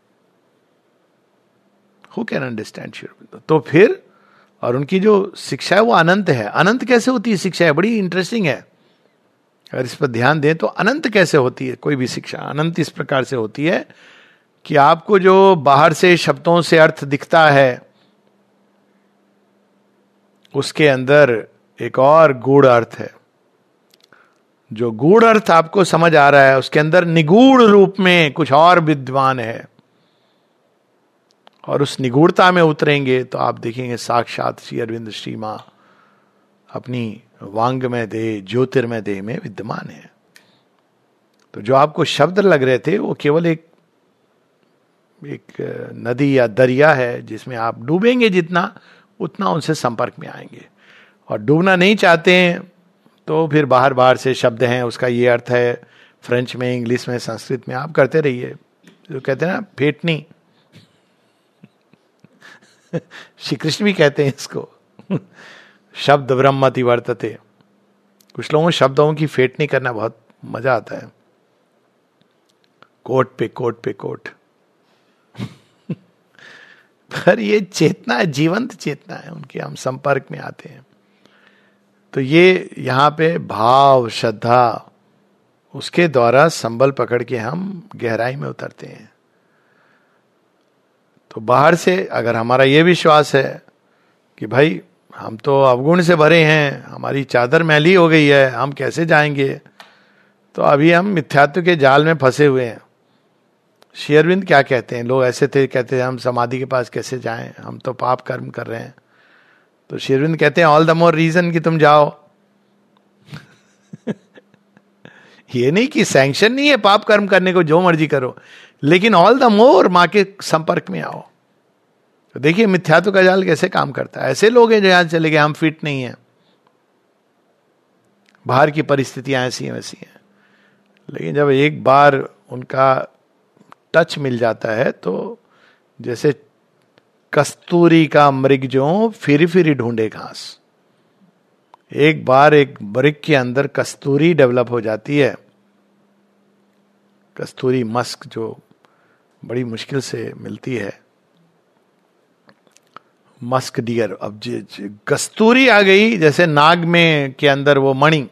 Who can understand Shri Aurobindo? तो फिर, और उनकी जो शिक्षा है वो अनंत है। अनंत कैसे होती है शिक्षा? है बड़ी इंटरेस्टिंग है, अगर इस पर ध्यान दें तो। अनंत कैसे होती है कोई भी शिक्षा? अनंत इस प्रकार से होती है कि आपको जो बाहर से शब्दों से अर्थ दिखता है उसके अंदर एक और गूढ़ अर्थ है। जो गूढ़ अर्थ आपको समझ आ रहा है उसके अंदर निगूढ़ रूप में कुछ और विद्वान है। और उस निगूढ़ता में उतरेंगे तो आप देखेंगे साक्षात श्री अरविंद श्री मां अपनी वांगमय देह ज्योतिर्मय देह में विद्यमान है। तो जो आपको शब्द लग रहे थे वो केवल एक एक नदी या दरिया है जिसमें आप डूबेंगे जितना उतना उनसे संपर्क में आएंगे। और डूबना नहीं चाहते हैं तो फिर बाहर बाहर से शब्द हैं, उसका ये अर्थ है, फ्रेंच में, इंग्लिश में, संस्कृत में, आप करते रहिए। जो कहते हैं ना फेटनी, श्री कृष्ण भी कहते हैं इसको, शब्द ब्रह्मति वर्तते। कुछ लोगों को शब्दों की फेटनी करना बहुत मजा आता है, कोट पे कोट पे कोट। पर ये चेतना जीवंत चेतना है उनके, हम संपर्क में आते हैं तो ये यहाँ पे भाव श्रद्धा उसके द्वारा संबल पकड़ के हम गहराई में उतरते हैं। तो बाहर से अगर हमारा ये विश्वास है कि भाई हम तो अवगुण से भरे हैं, हमारी चादर मैली हो गई है, हम कैसे जाएंगे, तो अभी हम मिथ्यात्व के जाल में फंसे हुए हैं। श्री अरविंद क्या कहते हैं? लोग ऐसे थे, कहते हैं हम समाधि के पास कैसे जाएं, हम तो पाप कर्म कर रहे हैं। तो श्री अरविंद कहते हैं ऑल द मोर रीजन कि तुम जाओ। ये नहीं कि सैंक्शन नहीं है पाप कर्म करने को, जो मर्जी करो, लेकिन ऑल द मोर मां के संपर्क में आओ। तो देखिए मिथ्यात्व का जाल कैसे काम करता है। ऐसे लोग हैं जो यहां चले गए, हम फिट नहीं है, बाहर की परिस्थितियां ऐसी हैं वैसी हैं, लेकिन जब एक बार उनका टच मिल जाता है तो जैसे कस्तूरी का मृग जो फिर फिर ढूंढे घास। एक बार एक मृग के अंदर कस्तूरी डेवलप हो जाती है, कस्तूरी मस्क जो बड़ी मुश्किल से मिलती है, मस्क डियर। अब कस्तूरी आ गई जैसे नाग में के अंदर वो मणि,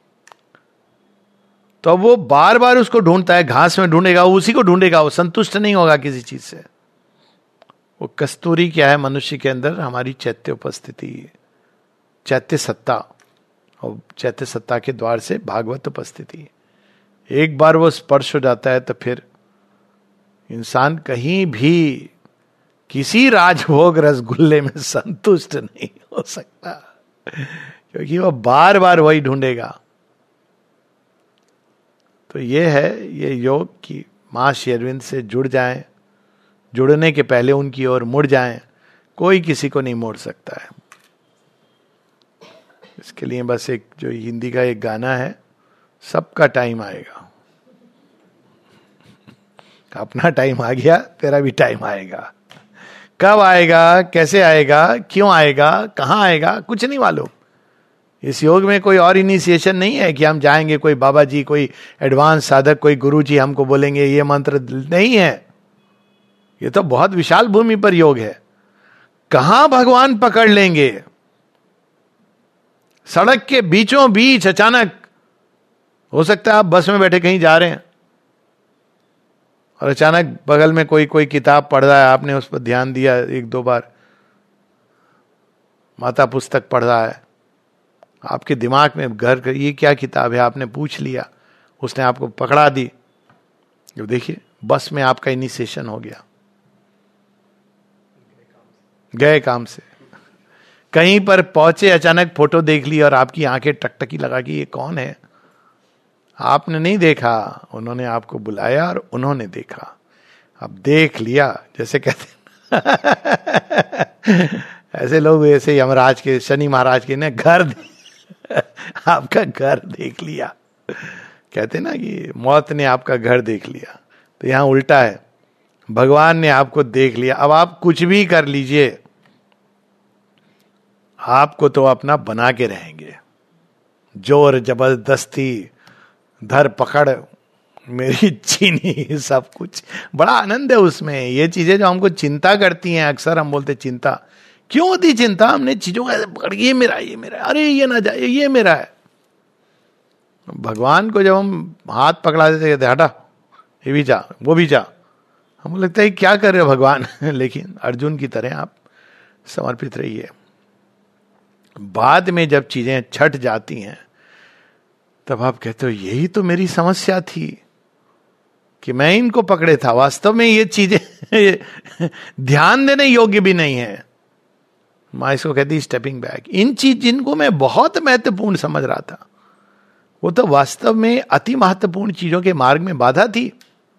तो अब वो बार बार उसको ढूंढता है, घास में ढूंढेगा, वो उसी को ढूंढेगा, वो संतुष्ट नहीं होगा किसी चीज से। वो कस्तूरी क्या है मनुष्य के अंदर? हमारी चैत्य उपस्थिति, चैत्य सत्ता, और चैत्य सत्ता के द्वार से भागवत उपस्थिति। एक बार वो स्पर्श हो जाता है तो फिर इंसान कहीं भी किसी राजभोग रसगुल्ले में संतुष्ट नहीं हो सकता, क्योंकि वो बार बार वही ढूंढेगा। तो ये है ये योग की मां श्री अरविंद से जुड़ जाएं, जुड़ने के पहले उनकी ओर मुड़ जाएं। कोई किसी को नहीं मोड़ सकता है। इसके लिए बस एक जो हिंदी का एक गाना है, सबका टाइम आएगा, अपना टाइम आ गया, तेरा भी टाइम आएगा। कब आएगा, कैसे आएगा, क्यों आएगा, कहां आएगा, कुछ नहीं मालूम। इस योग में कोई और इनिशिएशन नहीं है कि हम जाएंगे, कोई बाबा जी, कोई एडवांस साधक, कोई गुरु जी हमको बोलेंगे ये मंत्र, नहीं है। ये तो बहुत विशाल भूमि पर योग है। कहां भगवान पकड़ लेंगे? सड़क के बीचों बीच अचानक, हो सकता है आप बस में बैठे कहीं जा रहे हैं और अचानक बगल में कोई कोई किताब पढ़ रहा है, आपने उस पर ध्यान दिया एक दो बार, माता पुस्तक पढ़ रहा है, आपके दिमाग में घर ये क्या किताब है आपने पूछ लिया, उसने आपको पकड़ा दी। तो देखिए बस में आपका इनिशिएशन हो गया, गए काम से। कहीं पर पहुंचे, अचानक फोटो देख ली और आपकी आंखें टकटकी लगा कि ये कौन है। आपने नहीं देखा, उन्होंने आपको बुलाया और उन्होंने देखा। अब देख लिया, जैसे कहते ऐसे लोग, ऐसे यमराज के, शनि महाराज के ने घर आपका घर देख लिया। कहते ना कि मौत ने आपका घर देख लिया, तो यहां उल्टा है, भगवान ने आपको देख लिया। अब आप कुछ भी कर लीजिए, आपको तो अपना बना के रहेंगे। जोर जबरदस्ती, धर पकड़, मेरी चीनी, सब कुछ बड़ा आनंद है उसमें। ये चीजें जो हमको चिंता करती हैं, अक्सर हम बोलते चिंता क्यों होती? चिंता हमने चीजों को पकड़, ये मेरा, ये मेरा, अरे ये ना जाए, ये मेरा है। भगवान को जब हम हाथ पकड़ा देते, कहते हटा, ये भी जा, वो भी जा, हमको लगता है क्या कर रहे हो भगवान। लेकिन अर्जुन की तरह आप समर्पित रहिए। बाद में जब चीजें छट जाती हैं, तब आप कहते हो यही तो मेरी समस्या थी कि मैं इनको पकड़े था। वास्तव में ये चीजें ध्यान देने योग्य भी नहीं है। माँ इसको कहती स्टेपिंग बैक। इन चीज जिनको मैं बहुत महत्वपूर्ण समझ रहा था, वो तो वास्तव में अति महत्वपूर्ण चीजों के मार्ग में बाधा थी।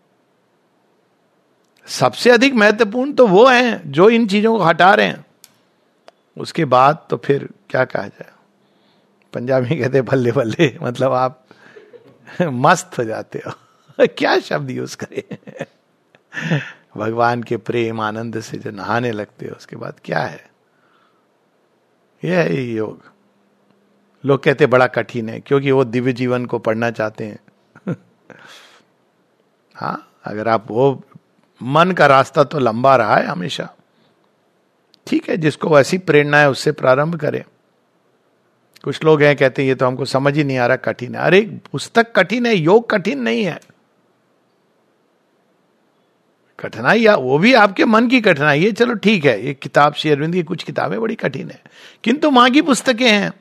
सबसे अधिक महत्वपूर्ण तो वो हैं जो इन चीजों को हटा रहे हैं। उसके बाद तो फिर क्या कहा जाए, पंजाबी कहते बल्ले बल्ले, मतलब आप मस्त हो जाते हो। क्या शब्द यूज करें। भगवान के प्रेम आनंद से जो नहाने लगते हो, उसके बाद क्या है, यह है योग। लोग कहते बड़ा कठिन है, क्योंकि वो दिव्य जीवन को पढ़ना चाहते हैं। हाँ, अगर आप वो, मन का रास्ता तो लंबा रहा है हमेशा, ठीक है, जिसको वैसी प्रेरणा है उससे प्रारंभ करें। कुछ लोग हैं कहते हैं ये तो हमको समझ ही नहीं आ रहा, कठिन है। अरे पुस्तक कठिन है, योग कठिन नहीं है। कठिनाई या वो भी आपके मन की कठिनाई है, चलो ठीक है। ये किताब श्री अरविंद की कुछ किताबें बड़ी कठिन है, किंतु मां की पुस्तकें हैं,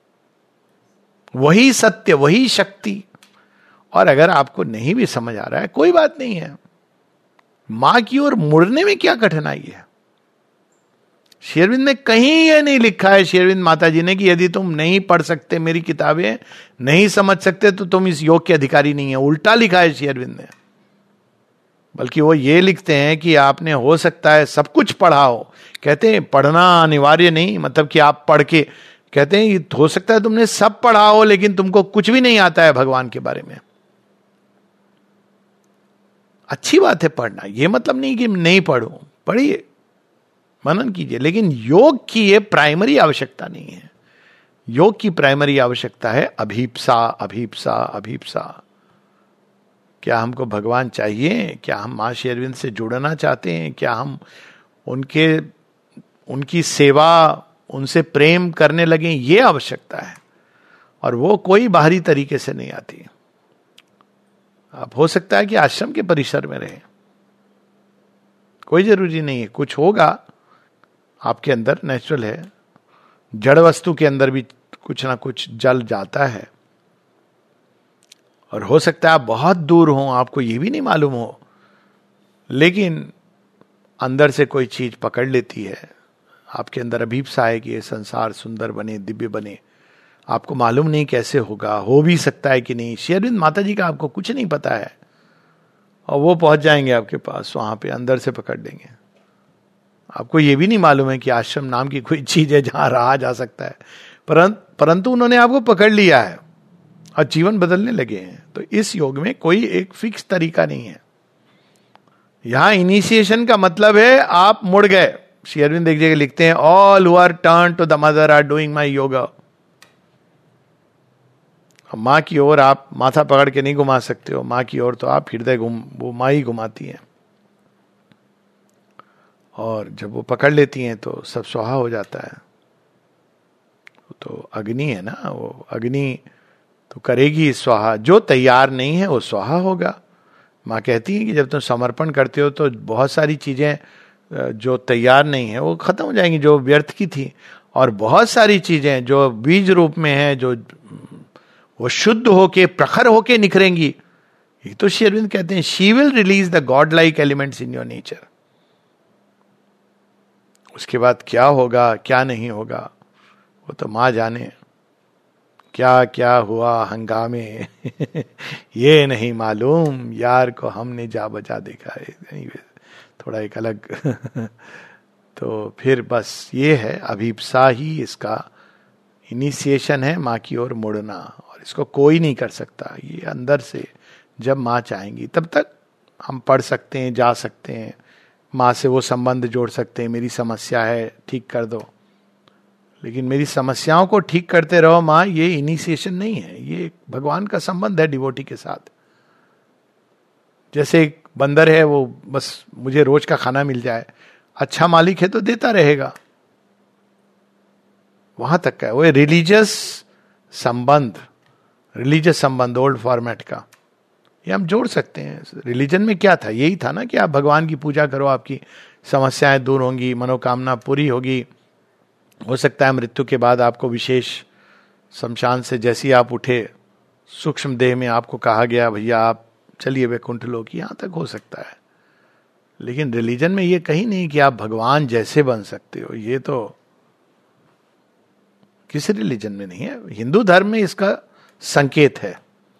वही सत्य, वही शक्ति। और अगर आपको नहीं भी समझ आ रहा है, कोई बात नहीं है, मां की ओर मुड़ने में क्या कठिनाई है। श्री अरविंद ने कहीं यह नहीं लिखा है, श्री अरविंद माता जी ने, कि यदि तुम नहीं पढ़ सकते मेरी किताबें, नहीं समझ सकते, तो तुम इस योग के अधिकारी नहीं है। उल्टा लिखा है श्री अरविंद ने। बल्कि वो ये लिखते हैं कि आपने हो सकता है सब कुछ पढ़ा हो, कहते हैं पढ़ना अनिवार्य नहीं, मतलब कि आप पढ़ के, कहते हैं हो सकता है तुमने सब पढ़ा हो लेकिन तुमको कुछ भी नहीं आता है भगवान के बारे में। अच्छी बात है पढ़ना, ये मतलब नहीं कि नहीं पढ़ो, पढ़िए, मनन कीजिए, लेकिन योग की ये प्राइमरी आवश्यकता नहीं है। योग की प्राइमरी आवश्यकता है अभीप्सा, अभीप्सा, अभीप्सा। क्या हमको भगवान चाहिए? क्या हम मां श्री अरविंद से जुड़ना चाहते हैं? क्या हम उनके उनकी सेवा, उनसे प्रेम करने लगे? ये आवश्यकता है, और वो कोई बाहरी तरीके से नहीं आती। आप हो सकता है कि आश्रम के परिसर में रहें, कोई जरूरी नहीं है। कुछ होगा आपके अंदर, नेचुरल है, जड़ वस्तु के अंदर भी कुछ ना कुछ जल जाता है। और हो सकता है आप बहुत दूर हो, आपको ये भी नहीं मालूम हो, लेकिन अंदर से कोई चीज पकड़ लेती है, आपके अंदर अभीप्सा है कि ये संसार सुंदर बने, दिव्य बने। आपको मालूम नहीं कैसे होगा, हो भी सकता है कि नहीं। श्री अरविंद माता जी का आपको कुछ नहीं पता है, और वो पहुंच जाएंगे आपके पास, वहां पे अंदर से पकड़ लेंगे। आपको ये भी नहीं मालूम है कि आश्रम नाम की कोई चीज है जहां रहा जा सकता है, परंतु परंतु उन्होंने आपको पकड़ लिया है और जीवन बदलने लगे हैं। तो इस योग में कोई एक फिक्स तरीका नहीं है। यहां इनिशिएशन का मतलब है आप मुड़ गए। श्री अरविंद एक जगह लिखते हैं, all who are turn to the mother are doing my yoga. मां की ओर आप माथा पकड़ के नहीं घुमा सकते हो, मां की ओर तो आप हृदय घुम वो मां ही घुमाती है। और जब वो पकड़ लेती हैं तो सब स्वाहा हो जाता है। तो अग्नि है ना, वो अग्नि तो करेगी स्वाहा। जो तैयार नहीं है वो स्वाहा होगा। माँ कहती है कि जब तुम समर्पण करते हो तो बहुत सारी चीजें जो तैयार नहीं है वो खत्म हो जाएंगी, जो व्यर्थ की थी, और बहुत सारी चीजें जो बीज रूप में है, जो वो शुद्ध होके प्रखर होके निखरेंगी। ये तो श्री अरविंद कहते हैं, she will release the god like elements in your nature. उसके बाद क्या होगा क्या नहीं होगा वो तो माँ जाने। क्या क्या हुआ हंगामे ये नहीं मालूम, यार को हमने जा बजा देखा है। थोड़ा एक अलग तो फिर बस ये है, अभीप्सा ही इसका इनिशिएशन है, माँ की ओर मुड़ना। और इसको कोई नहीं कर सकता, ये अंदर से जब माँ चाहेंगी तब तक हम पढ़ सकते हैं, जा सकते हैं, माँ से वो संबंध जोड़ सकते हैं। मेरी समस्या है, ठीक कर दो। लेकिन मेरी समस्याओं को ठीक करते रहो माँ, ये इनिशिएशन नहीं है, ये भगवान का संबंध है डिवोटी के साथ। जैसे एक बंदर है, वो बस मुझे रोज का खाना मिल जाए, अच्छा मालिक है तो देता रहेगा, वहां तक का है। वो रिलीजियस संबंध, रिलीजियस संबंध ओल्ड फॉर्मेट का, ये हम जोड़ सकते हैं। रिलीजन में क्या था? यही था ना कि आप भगवान की पूजा करो, आपकी समस्याएं दूर होंगी, मनोकामना पूरी होगी। हो सकता है मृत्यु के बाद आपको विशेष शमशान से जैसी आप उठे, सूक्ष्म देह में आपको कहा गया भैया आप चलिए वैकुंठ लोक, यहां तक हो सकता है। लेकिन रिलीजन में ये कहीं नहीं कि आप भगवान जैसे बन सकते हो, ये तो किसी रिलीजन में नहीं है। हिंदू धर्म में इसका संकेत है,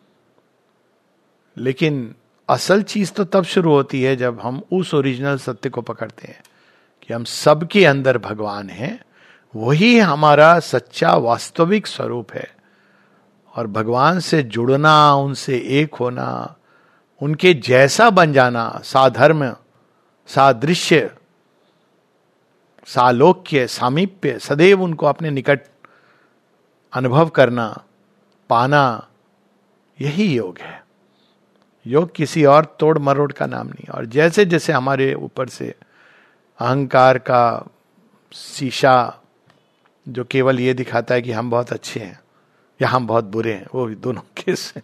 लेकिन असल चीज तो तब शुरू होती है जब हम उस ओरिजिनल सत्य को पकड़ते हैं कि हम सबके अंदर भगवान हैं, वही हमारा सच्चा वास्तविक स्वरूप है। और भगवान से जुड़ना, उनसे एक होना, उनके जैसा बन जाना, साधर्म, सादृश्य, सालोक्य, सामीप्य, सदैव उनको अपने निकट अनुभव करना, पाना, यही योग है। योग किसी और तोड़ मरोड़ का नाम नहीं। और जैसे जैसे हमारे ऊपर से अहंकार का शीशा जो केवल ये दिखाता है कि हम बहुत अच्छे हैं या हम बहुत बुरे हैं, वो दोनों किस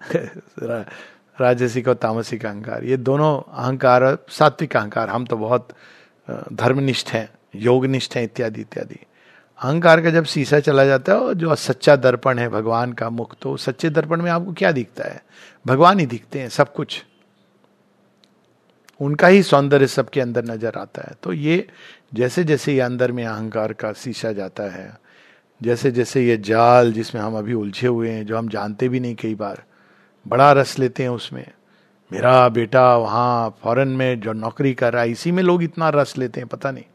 राजसिक और तामसिक अहंकार, ये दोनों अहंकार, सात्विक अहंकार, हम तो बहुत धर्मनिष्ठ हैं, योगनिष्ठ हैं, इत्यादि इत्यादि। अहंकार का जब शीशा चला जाता है, और जो सच्चा दर्पण है भगवान का मुख, तो सच्चे दर्पण में आपको क्या दिखता है? भगवान ही दिखते हैं, सब कुछ उनका ही सौंदर्य सबके अंदर नजर आता है। तो ये जैसे जैसे ये अंदर में अहंकार का शीशा जाता है, जैसे जैसे ये जाल जिसमें हम अभी उलझे हुए हैं, जो हम जानते भी नहीं, कई बार बड़ा रस लेते हैं उसमें। मेरा बेटा वहाँ फॉरेन में जो नौकरी कर रहा है, इसी में लोग इतना रस लेते हैं, पता नहीं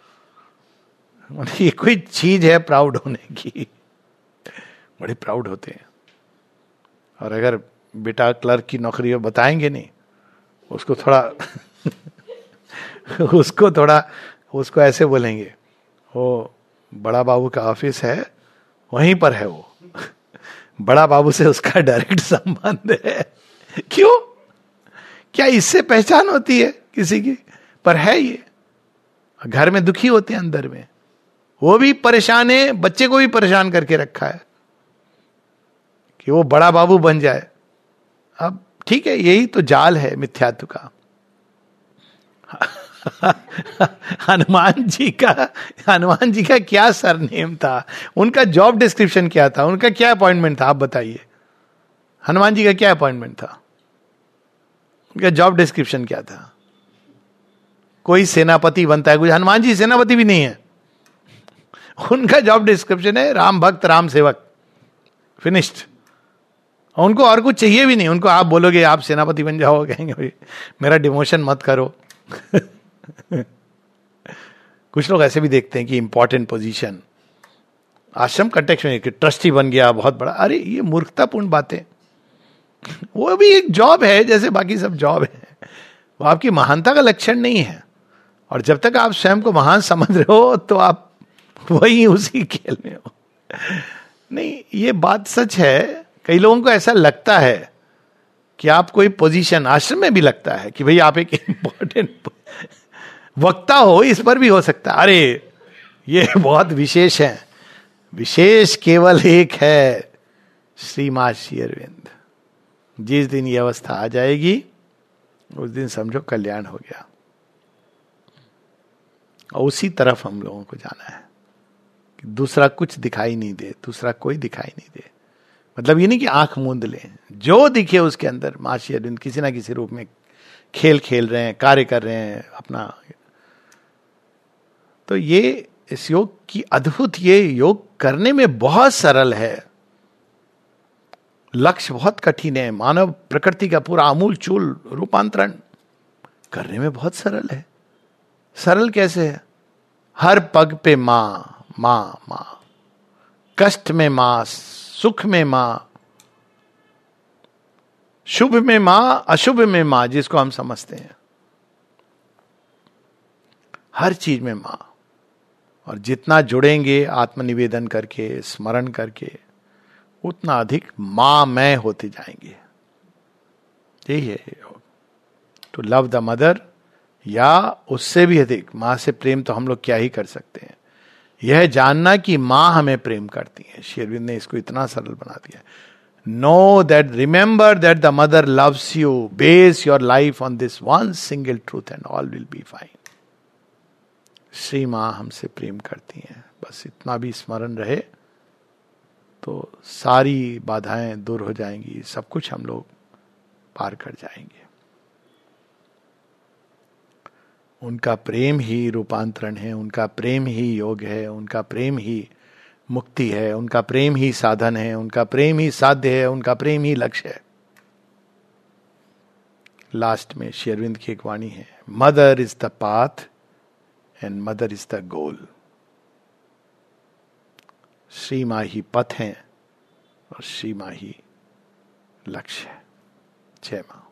ये कोई चीज है प्राउड होने की, बड़े प्राउड होते हैं। और अगर बेटा क्लर्क की नौकरी बताएंगे नहीं, उसको थोड़ा उसको थोड़ा उसको ऐसे बोलेंगे, वो बड़ा बाबू का ऑफिस है, वहीं पर है वो, बड़ा बाबू से उसका डायरेक्ट संबंध है। क्यों? क्या इससे पहचान होती है किसी की? पर है ये। घर में दुखी होते हैं अंदर में, वो भी परेशान है, बच्चे को भी परेशान करके रखा है कि वो बड़ा बाबू बन जाए। अब ठीक है, यही तो जाल है मिथ्यात्व का। हनुमान जी का हनुमान जी का क्या सरनेम था, उनका जॉब डिस्क्रिप्शन क्या था, उनका क्या अपॉइंटमेंट था, आप बताइए। हनुमान जी का क्या अपॉइंटमेंट था, उनका जॉब डिस्क्रिप्शन क्या था? कोई सेनापति बनता है कुछ, हनुमान जी सेनापति भी नहीं है। उनका जॉब डिस्क्रिप्शन है राम भक्त राम सेवक, फिनिश्ड। उनको और कुछ चाहिए भी नहीं। उनको आप बोलोगे आप सेनापति बन जाओ, कहेंगे भाई मेरा डिमोशन मत करो। कुछ लोग ऐसे भी देखते हैं कि इंपॉर्टेंट पोजीशन, आश्रम कंटेक्स्ट में ट्रस्टी बन गया बहुत बड़ा, अरे ये मूर्खतापूर्ण बातें। वो भी एक जॉब है जैसे बाकी सब जॉब है, वो आपकी महानता का लक्षण नहीं है। और जब तक आप स्वयं को महान समझ रहे हो तो आप वही उसी खेल में हो। नहीं, ये बात सच है। कई लोगों को ऐसा लगता है कि आप कोई पोजीशन, आश्रम में भी लगता है कि भाई आप एक इंपॉर्टेंट वक्ता हो, इस पर भी हो सकता है, अरे ये बहुत विशेष है। विशेष केवल एक है, श्री मां श्री अरविंद। जिस दिन ये अवस्था आ जाएगी उस दिन समझो कल्याण हो गया। और उसी तरफ हम लोगों को जाना है कि दूसरा कुछ दिखाई नहीं दे, दूसरा कोई दिखाई नहीं दे। मतलब ये नहीं कि आंख मूंद लें, जो दिखे उसके अंदर मां श्री अरविंद किसी ना किसी रूप में खेल खेल रहे हैं, कार्य कर रहे हैं अपना। तो ये इस योग की अद्भुत, ये योग करने में बहुत सरल है, लक्ष्य बहुत कठिन है। मानव प्रकृति का पूरा आमूल चूल रूपांतरण करने में बहुत सरल है। सरल कैसे है? हर पग पे मां मां मां, कष्ट में मां, सुख में मां, शुभ में मां, अशुभ में मां, जिसको हम समझते हैं, हर चीज में मां। और जितना जुड़ेंगे आत्मनिवेदन करके, स्मरण करके, उतना अधिक मां मैं होते जाएंगे। यही है टू लव द मदर, या उससे भी अधिक मां से प्रेम तो हम लोग क्या ही कर सकते हैं। यह जानना कि मां हमें प्रेम करती है। श्री अरविंद ने इसको इतना सरल बना दिया। Know that, remember that the mother loves you, base your life on this one single truth and all will be fine. Shri मां हमसे प्रेम करती हैं, बस इतना भी स्मरण रहे तो सारी बाधाएं दूर हो जाएंगी, सब कुछ हम लोग पार कर जाएंगे। उनका प्रेम ही रूपांतरण है, उनका प्रेम ही योग है, उनका प्रेम ही मुक्ति है, उनका प्रेम ही साधन है, उनका प्रेम ही साध्य है, उनका प्रेम ही लक्ष्य है। लास्ट में श्री अरविंद की एक वाणी है, mother is the path and mother is the goal. Shri मां ही पथ है और श्री मां ही लक्ष्य है। जय मां।